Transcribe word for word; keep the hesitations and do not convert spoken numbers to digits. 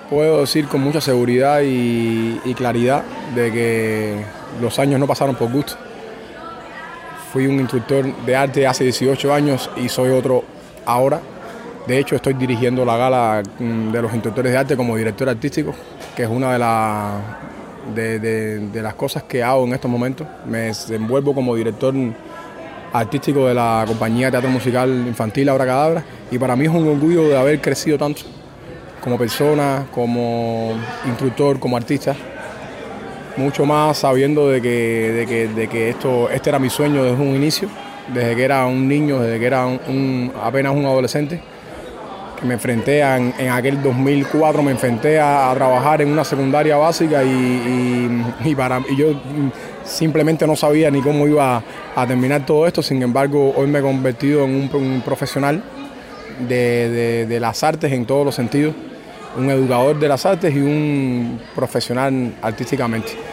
Puedo decir con mucha seguridad y, y claridad de que los años no pasaron por gusto. Fui un instructor de arte hace dieciocho años y soy otro ahora. De hecho, estoy dirigiendo la gala de los instructores de arte como director artístico, que es una de, la, de, de, de las cosas que hago en estos momentos. Me desenvuelvo como director artístico de la compañía de teatro musical infantil Abracadabra, y para mí es un orgullo de haber crecido tanto como persona, como instructor, como artista, mucho más sabiendo de que, de que, de que esto, este era mi sueño desde un inicio, desde que era un niño, desde que era un, un, apenas un adolescente, que me enfrenté a, en, en aquel dos mil cuatro, me enfrenté a, a trabajar en una secundaria básica y, y, y, para, y yo simplemente no sabía ni cómo iba a terminar todo esto. Sin embargo, hoy me he convertido en un, un profesional de, de, de las artes en todos los sentidos, un educador de las artes y un profesional artísticamente.